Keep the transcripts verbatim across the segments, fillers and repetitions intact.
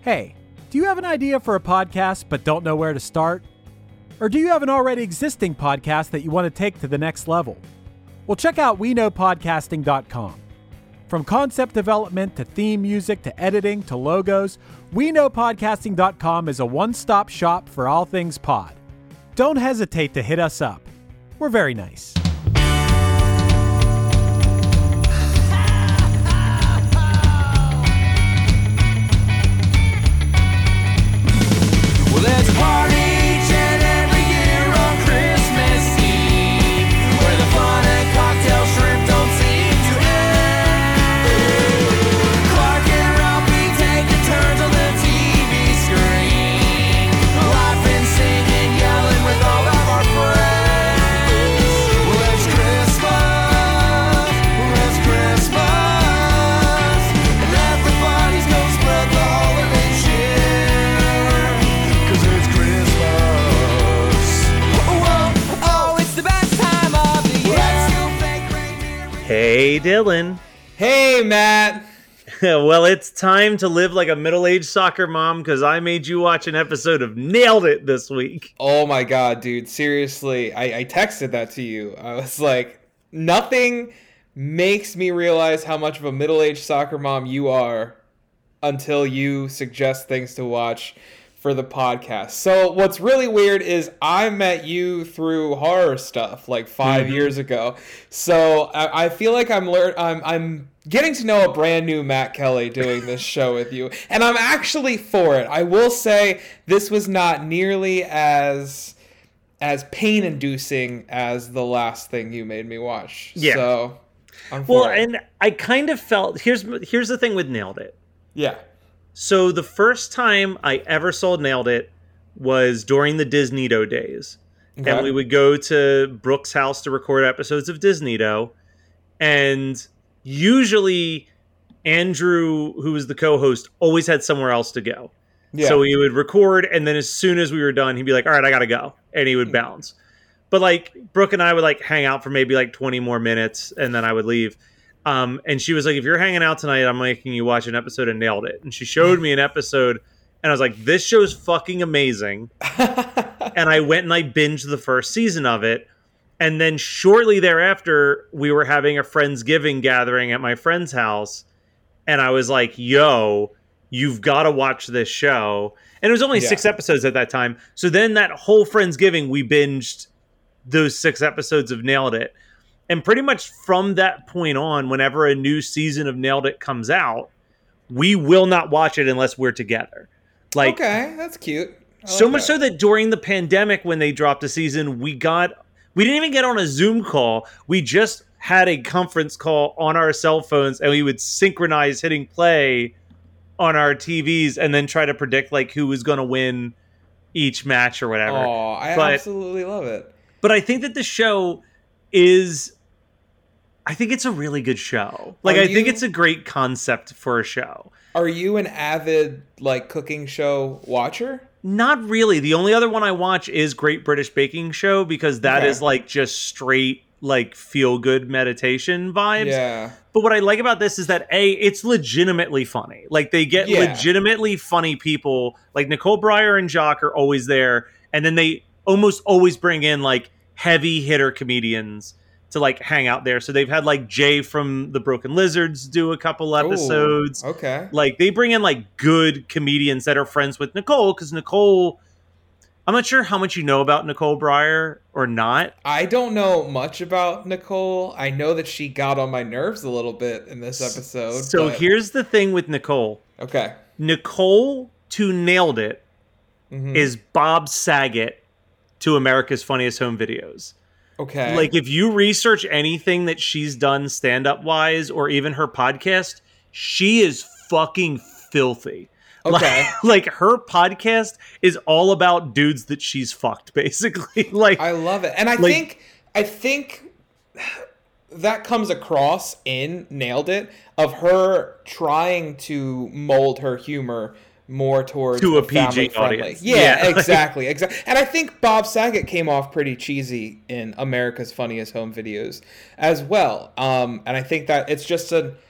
Hey, do you have an idea for a podcast but don't know where to start? Or do you have an already existing podcast that you want to take to the next level? Well, check out we know podcasting dot com. From concept development to theme music to editing to logos, we know podcasting dot com is a one-stop shop for all things pod. Don't hesitate to hit us up. We're very nice. Well, there's a party each and every year on Christmas Eve, where the fun and cocktail shrimp don't seem to end. Clark and Ralphie taking turns on the T V screen, laughing, singing, yelling with all of our friends. Well, it's Christmas, well, it's Christmas, and everybody's gonna spread the holiday cheer. Hey, Dylan. Hey, Matt. Well, it's time to live like a middle-aged soccer mom because I made you watch an episode of Nailed It this week. Oh my god, dude. Seriously, I, I texted that to you. I was like, nothing makes me realize how much of a middle-aged soccer mom you are until you suggest things to watch for the podcast. So what's really weird is I met you through horror stuff like five mm-hmm. years ago. So I, I feel like I'm lear- I'm I'm getting to know a brand new Matt Kelly doing this show with you, and I'm actually for it. I will say this was not nearly as as pain-inducing as the last thing you made me watch. Yeah. So I'm well, for it. and I kind of felt here's here's the thing with Nailed It. Yeah. So the first time I ever saw Nailed It was during the Disneydo days. Okay. And we would go to Brooke's house to record episodes of Disneydo. And usually Andrew, who was the co-host, always had somewhere else to go. Yeah. So he would record, and then as soon as we were done, he'd be like, all right, I gotta go. And he would bounce. But like Brooke and I would like hang out for maybe like twenty more minutes, and then I would leave. Um, and she was like, if you're hanging out tonight, I'm making you watch an episode of Nailed It. And she showed me an episode, and I was like, this show's fucking amazing. And I went and I binged the first season of it. And then shortly thereafter, we were having a Friendsgiving gathering at my friend's house. And I was like, yo, you've got to watch this show. And it was only yeah. six episodes at that time. So then that whole Friendsgiving, we binged those six episodes of Nailed It. And pretty much from that point on, whenever a new season of Nailed It comes out, we will not watch it unless we're together. Like, okay, that's cute. I so like much that. so that during the pandemic, when they dropped a season, we got we didn't even get on a Zoom call. We just had a conference call on our cell phones, and we would synchronize hitting play on our T Vs, and then try to predict like who was going to win each match or whatever. Oh, I but, absolutely love it. But I think that the show is. I think it's a really good show. Like, Are I you, think it's a great concept for a show. Are you an avid, like, cooking show watcher? Not really. The only other one I watch is Great British Baking Show, because that okay. is, like, just straight, like, feel-good meditation vibes. Yeah. But what I like about this is that, A, it's legitimately funny. Like, they get yeah. legitimately funny people. Like, Nicole Breyer and Jock are always there. And then they almost always bring in, like, heavy-hitter comedians to like hang out there. So they've had like Jay from the Broken Lizards do a couple episodes. Ooh, okay. Like they bring in like good comedians that are friends with Nicole, because Nicole, I'm not sure how much you know about Nicole Breyer or not. I don't know much about Nicole. I know that she got on my nerves a little bit in this episode. So but... here's the thing with Nicole. Okay. Nicole to Nailed It mm-hmm. is Bob Saget to America's Funniest Home Videos. Okay. Like, if you research anything that she's done stand-up wise, or even her podcast, she is fucking filthy. Okay. Like, like her podcast is all about dudes that she's fucked, basically. Like, I love it. And I like, think I think that comes across in Nailed It, of her trying to mold her humor more towards to a P G audience. Yeah, yeah. exactly, exactly. And I think Bob Saget came off pretty cheesy in America's Funniest Home Videos as well. Um, and I think that it's just a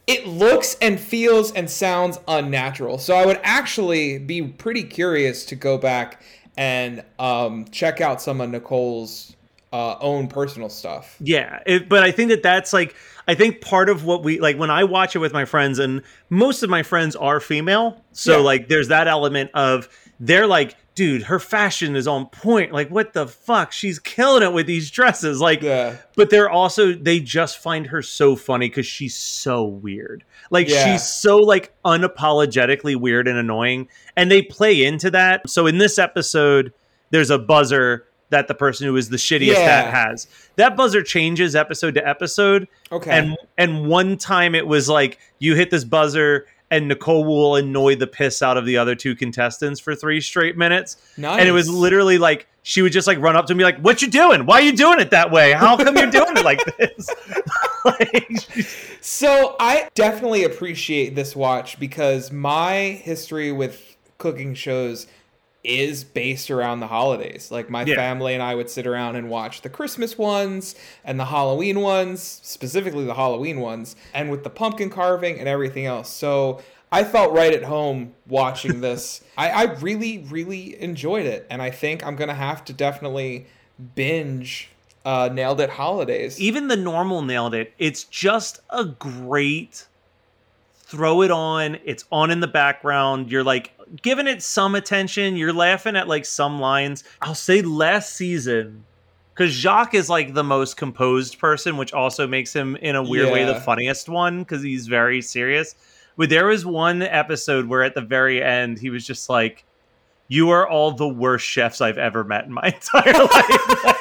it looks and feels and sounds unnatural. So I would actually be pretty curious to go back and um, check out some of Nicole's uh, own personal stuff. Yeah, it, but I think that that's like, I think part of what we, like when I watch it with my friends, and most of my friends are female. So Yeah. like there's that element of, they're like, dude, her fashion is on point. Like, what the fuck? She's killing it with these dresses. Like, Yeah. but they're also, they just find her so funny because she's so weird. Like, Yeah. she's so, like, unapologetically weird and annoying. And they play into that. So in this episode, there's a buzzer that the person who is the shittiest Yeah. hat has. That buzzer changes episode to episode. Okay. And and one time it was like, you hit this buzzer and Nicole will annoy the piss out of the other two contestants for three straight minutes. Nice. And it was literally like, she would just like run up to me like, what you doing? Why are you doing it that way? How come you're doing it like this? Like, So I definitely appreciate this watch because my history with cooking shows is based around the holidays. Like my Yeah. family and I would sit around and watch the Christmas ones and the Halloween ones, specifically the Halloween ones, and with the pumpkin carving and everything else. So I felt right at home watching this. I, I really, really enjoyed it. And I think I'm going to have to definitely binge uh, Nailed It Holidays. even the normal Nailed It. It's just a great throw it on. It's on in the background. You're like giving it some attention. You're laughing at like some lines. I'll say last season, because Jacques is like the most composed person, which also makes him in a weird way the Yeah. funniest one because he's very serious. But there was one episode where at the very end he was just like, "You are all the worst chefs I've ever met in my entire life."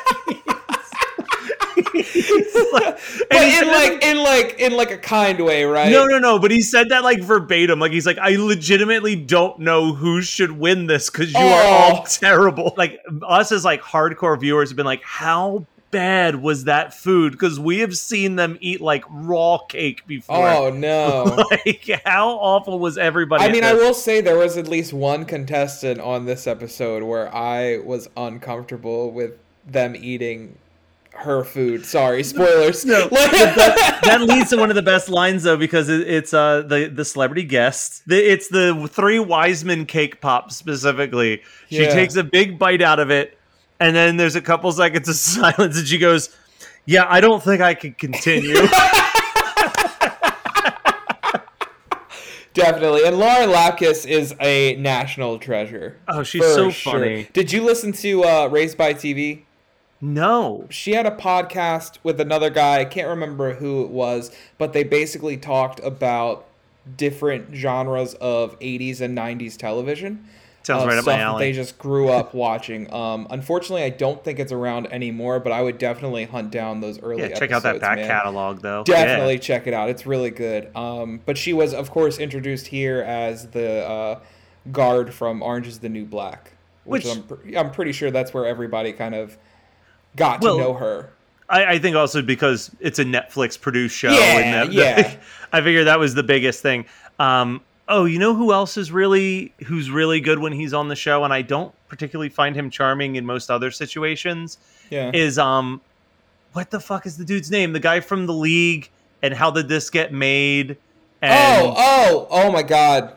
Like, But and he in said like that- in like in like a kind way, right? no, no, no. But he said that like verbatim. Like he's like, I legitimately don't know who should win this because you are all Oh. terrible. Like us as like hardcore viewers have been like, how bad was that food? Because we have seen them eat like raw cake before. Oh no. Like how awful was everybody? I at mean, I this? will say there was at least one contestant on this episode where I was uncomfortable with them eating her food. Sorry, spoilers. No, Like- that, that leads to one of the best lines though, because it, it's uh the the celebrity guest. The, it's the three Wiseman cake pop specifically. She Yeah. takes a big bite out of it, and then there's a couple seconds of silence, and she goes, "Yeah, I don't think I can continue." Definitely. And Lauren Lapkus is a national treasure. Oh, she's For so sure. funny. Did you listen to uh, Raised by T V? No, She had a podcast with another guy. I can't remember who it was, but they basically talked about different genres of eighties and nineties television. sounds uh, right up stuff my that alley. they just grew up watching. Um, unfortunately, I don't think it's around anymore, but I would definitely hunt down those early Yeah, episodes. check out that back man. catalog though. Definitely Yeah. check it out. It's really good. Um, but she was, of course, introduced here as the uh, guard from Orange is the New Black, which, Which- I'm, pr- I'm pretty sure that's where everybody kind of got Well, to know her. I, I think also because it's a Netflix produced show. Yeah, and that, yeah. I figured that was the biggest thing. Um, oh, you know who else is really who's really good when he's on the show, and I don't particularly find him charming in most other situations. Yeah. Is um, what the fuck is the dude's name? The guy from The League and How Did This Get Made? And oh, oh, oh my God.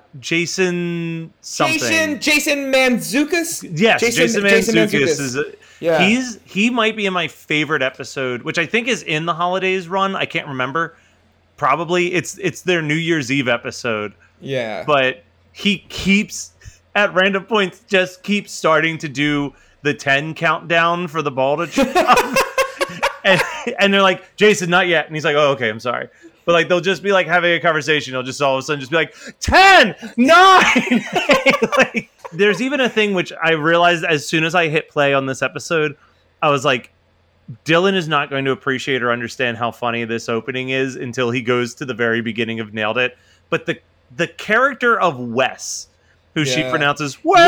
Jason something. Jason, Jason Mantzoukas? Yes, Jason, Mantzoukas is. A, Yeah. He's he might be in my favorite episode, which I think is in the holidays run. I can't remember. Probably it's it's their New Year's Eve episode, Yeah. but he keeps at random points just keeps starting to do the ten countdown for the ball to drop. and, and they're like, Jason, not yet. And he's like, oh, okay, I'm sorry. But like they'll just be like having a conversation. He'll just all of a sudden just be like, ten, nine. Like, there's even a thing which I realized as soon as I hit play on this episode, I was like, Dylan is not going to appreciate or understand how funny this opening is until he goes to the very beginning of Nailed It. But the the character of Wes, who she Yeah. pronounces Wes.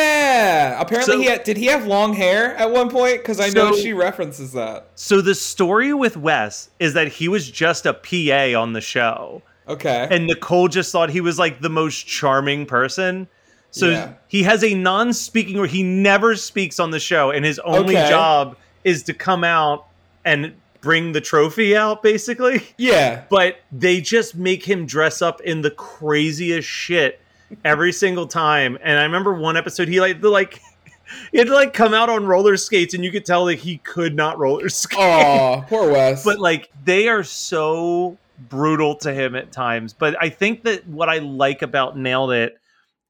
Yeah. Apparently, So- he had, did he have long hair at one point? Because I know So- she references that. So the story with Wes is that he was just a P A on the show. Okay. And Nicole just thought he was like the most charming person. So Yeah. he has a non-speaking, or he never speaks on the show, and his only Okay. job is to come out and bring the trophy out, basically. Yeah. But they just make him dress up in the craziest shit every single time. And I remember one episode he like the like he had to like come out on roller skates, and you could tell that he could not roller skate. Oh, poor Wes. But like they are so brutal to him at times. But I think that what I like about Nailed It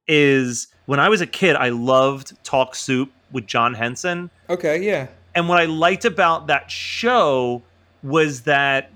is when I was a kid, I loved Talk Soup with John Henson. Okay, yeah. And what I liked about that show was that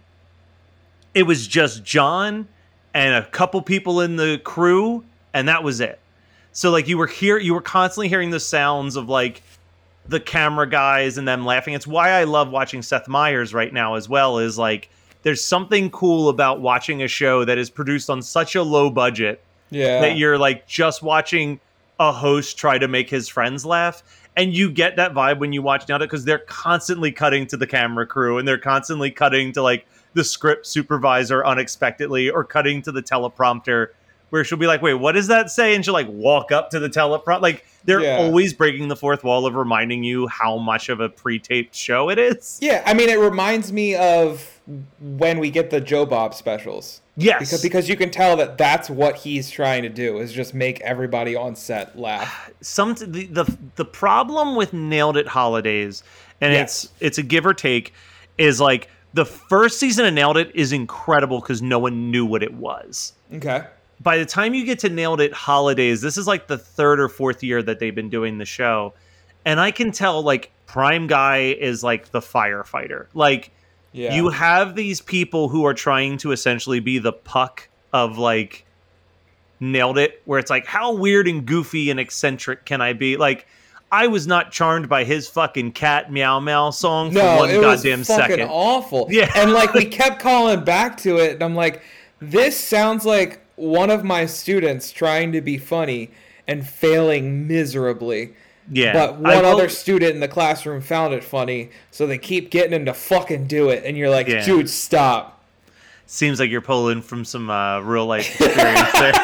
it was just John and a couple people in the crew, and that was it. So like you were here, you were constantly hearing the sounds of like the camera guys and them laughing. It's why I love watching Seth Meyers right now as well, is like there's something cool about watching a show that is produced on such a low budget Yeah. that you're like just watching a host try to make his friends laugh. And you get that vibe when you watch Nailed It, because they're constantly cutting to the camera crew, and they're constantly cutting to like the script supervisor unexpectedly, or cutting to the teleprompter where she'll be like, wait, what does that say? And she'll like walk up to the teleprompter. Like they're Yeah. always breaking the fourth wall of reminding you how much of a pre-taped show it is. Yeah, I mean, it reminds me of when we get the Joe Bob specials. Yes. Because, because you can tell that that's what he's trying to do, is just make everybody on set laugh. Some the, the the problem with Nailed It Holidays, and Yes. it's it's a give or take, is like the first season of Nailed It is incredible because no one knew what it was. Okay. By the time you get to Nailed It Holidays, this is like the third or fourth year that they've been doing the show, and I can tell like Prime Guy is like the firefighter. Like Yeah. you have these people who are trying to essentially be the Puck of like Nailed It, where it's like, how weird and goofy and eccentric can I be? Like, I was not charmed by his fucking cat meow meow song for No, one it goddamn was fucking second. awful. Yeah. And like we kept calling back to it, and I'm like, this sounds like one of my students trying to be funny and failing miserably. Yeah, But I one will- other student in the classroom found it funny, so they keep getting him to fucking do it, and you're like, Yeah. dude, stop. Seems like you're pulling from some uh, real life experience there.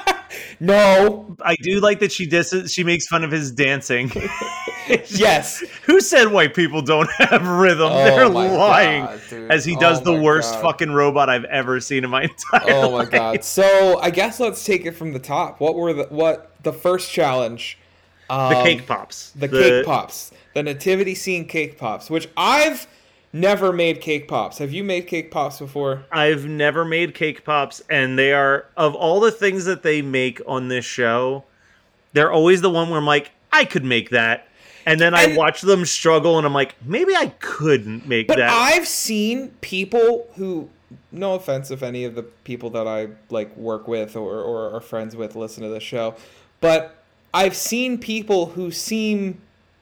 No. I do like that she dis- she makes fun of his dancing. Yes. Who said white people don't have rhythm? Oh They're my lying. God, dude. As he does Oh the my worst God. fucking robot I've ever seen in my entire Oh my life. god. So I guess let's take it from the top. What were the what the first challenge? Um, The cake pops. The, cake pops. The nativity scene cake pops, which I've never made cake pops. Have you made cake pops before? I've never made cake pops, and they are, of all the things that they make on this show, they're always the one where I'm like, I could make that. And then I And- watch them struggle, and I'm like, maybe I couldn't make But that. I've seen people who, no offense if any of the people that I like work with or, or are friends with listen to the show, but I've seen people who seem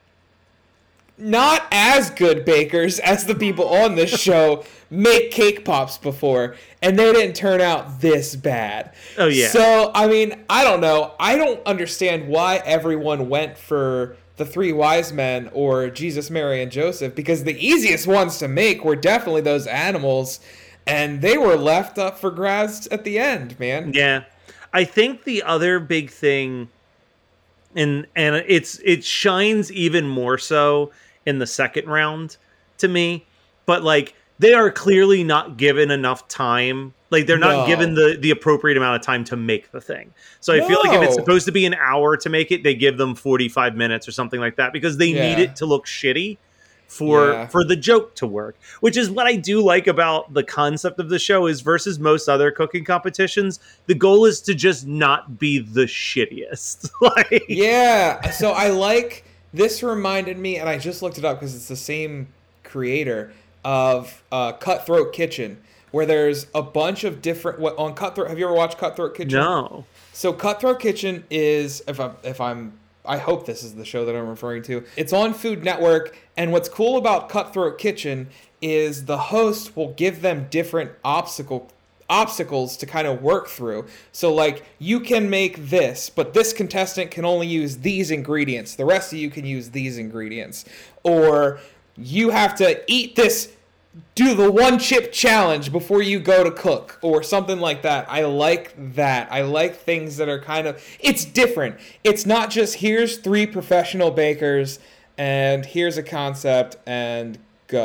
not as good bakers as the people on this show make cake pops before, and they didn't turn out this bad. Oh, yeah. So, I mean, I don't know. I don't understand why everyone went for the three wise men or Jesus, Mary, and Joseph, because the easiest ones to make were definitely those animals, and they were left up for grabs at the end, man. Yeah. I think the other big thing, and and it's it shines even more so in the second round to me, but like they are clearly not given enough time. Like they're not No. given the the appropriate amount of time to make the thing. So I feel like if it's No. supposed to be an hour to make it, they give them forty-five minutes or something like that, because they need Yeah. it to look shitty for Yeah. for the joke to work, which is what I do like about the concept of the show. Is versus most other cooking competitions, the goal is to just not be the shittiest. Like, Yeah, so I like, this reminded me, and I just looked it up because it's the same creator of uh, Cutthroat Kitchen, where there's a bunch of different, what on Cutthroat, have you ever watched Cutthroat Kitchen? no, So Cutthroat Kitchen is, if I'm, if I'm, I hope this is the show that I'm referring to. It's on Food Network, and what's cool about Cutthroat Kitchen is the host will give them different obstacle obstacles to kind of work through. So like, you can make this, but this contestant can only use these ingredients. The rest of you can use these ingredients. Or you have to eat this, do the one chip challenge before you go to cook, or something like that. I like that. I like things that are kind of, it's different. It's not just here's three professional bakers and here's a concept and go.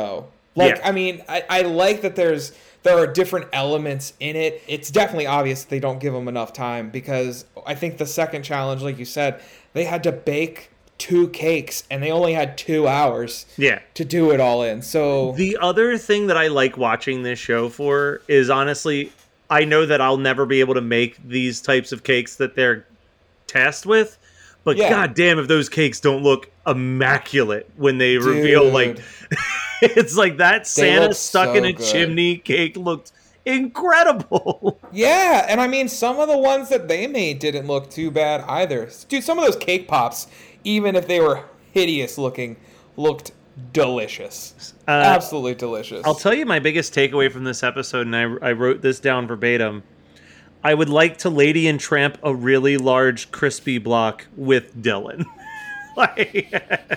Like, Yeah. I mean, I, I like that there's there are different elements in it. It's definitely obvious that they don't give them enough time, because I think the second challenge, like you said, they had to bake two cakes and they only had two hours Yeah. to do it all in. So The other thing that I like watching this show for is, honestly, I know that I'll never be able to make these types of cakes that they're tasked with, but Yeah. god damn if those cakes don't look immaculate when they reveal, Dude. like, it's like that Santa look stuck so in a good. chimney cake looked incredible. yeah, and I mean, some of the ones that they made didn't look too bad either. Dude, some of those cake pops, even if they were hideous looking, looked delicious. Uh, Absolutely delicious. I'll tell you my biggest takeaway from this episode, and I, I wrote this down verbatim. I would like to Lady and Tramp a really large crispy block with Dylan. Like,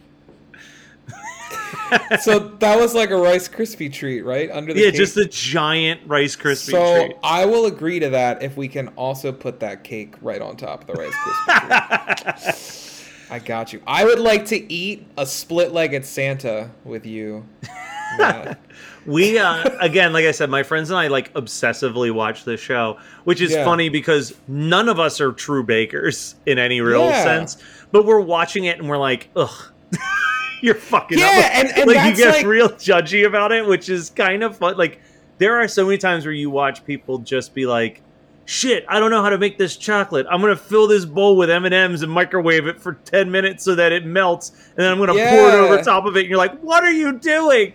So that was like a Rice Krispie treat, right? Under the yeah, cake. just a giant Rice Krispie So treat. I will agree to that if we can also put that cake right on top of the Rice Krispie treat. I got you. I would like to eat a split-legged Santa with you, Matt. We, uh, again, like I said, my friends and I, like, obsessively watch this show, which is Yeah. funny because none of us are true bakers in any real Yeah. sense, but we're watching it and we're like, ugh. You're fucking Yeah, up. and- and like that's you get like- real judgy about it, which is kind of fun. Like, there are so many times where you watch people just be like, shit, I don't know how to make this chocolate. I'm gonna fill this bowl with M and M's and microwave it for ten minutes so that it melts, and then I'm gonna pour it Yeah. over top of it. And you're like, what are you doing?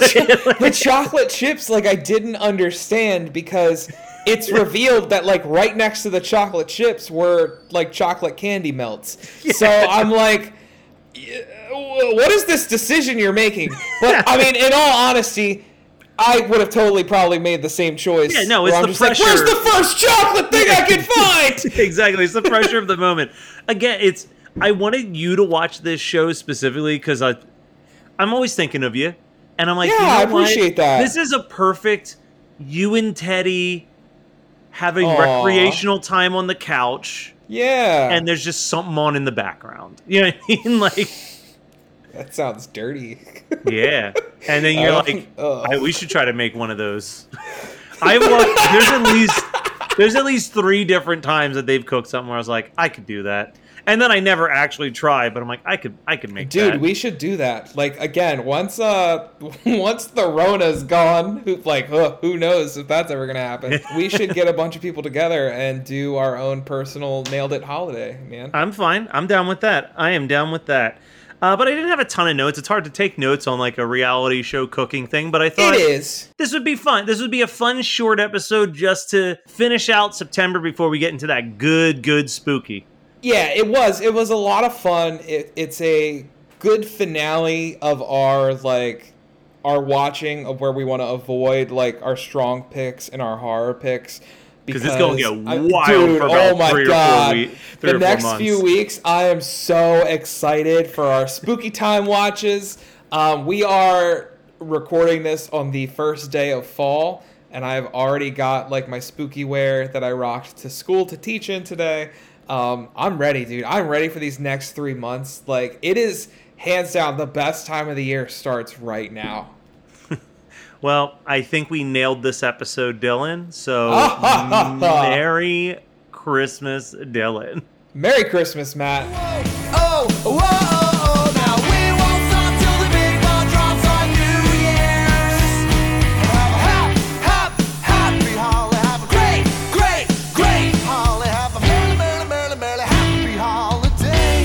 The chocolate chips, like, I didn't understand, because it's revealed that, like, right next to the chocolate chips were, like, chocolate candy melts. So I'm like, "Yeah, what is this decision you're making? But, I mean, in all honesty, I would have totally probably made the same choice. Yeah, no, where it's I'm the just like, pressure. where's the first chocolate thing I can find? Exactly, it's the pressure of the moment. Again, it's I wanted you to watch this show specifically because I, I'm always thinking of you, and I'm like, Yeah, you know I what? appreciate that. This is a perfect you and Teddy having Aw. recreational time on the couch, Yeah. and there's just something on in the background. You know what I mean? Like, that sounds dirty. yeah. And then you're I like, don't- ugh. I, we should try to make one of those. I look, there's at least there's at least three different times that they've cooked something where I was like, I could do that. And then I never actually try, but I'm like, I could I could make Dude, that. we should do that. Like, again, once uh once the Rona's gone, who, like, uh, who knows if that's ever gonna happen. We should get a bunch of people together and do our own personal Nailed It holiday, man. I'm fine. I'm down with that. I am down with that. Uh, but I didn't have a ton of notes. It's hard to take notes on like a reality show cooking thing, but I thought It is. this would be fun. This would be a fun short episode just to finish out September before we get into that good, good spooky. Yeah, it was. It was a lot of fun. It, it's a good finale of our, like, our watching of where we want to avoid, like, our strong picks and our horror picks. Because it's gonna get I- wild dude, for about oh my three or God. four weeks. Three the or four next months. few weeks, I am so excited for our spooky time watches. Um, we are recording this on the first day of fall, and I've already got, like, my spooky wear that I rocked to school to teach in today. Um, I'm ready, dude. I'm ready for these next three months. Like, it is hands down the best time of the year starts right now. Well, I think we nailed this episode, Dylan. So, Merry Christmas, Dylan. Merry Christmas, Matt. Oh, whoa, oh, oh, now we won't stop till the big ball drops on New Year's. Have a hap, hap, happy holly, have a great, great, great holly, have a merry, merry, merry, merry, happy holiday.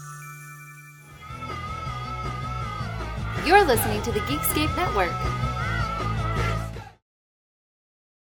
You're listening to the Geekscape Network.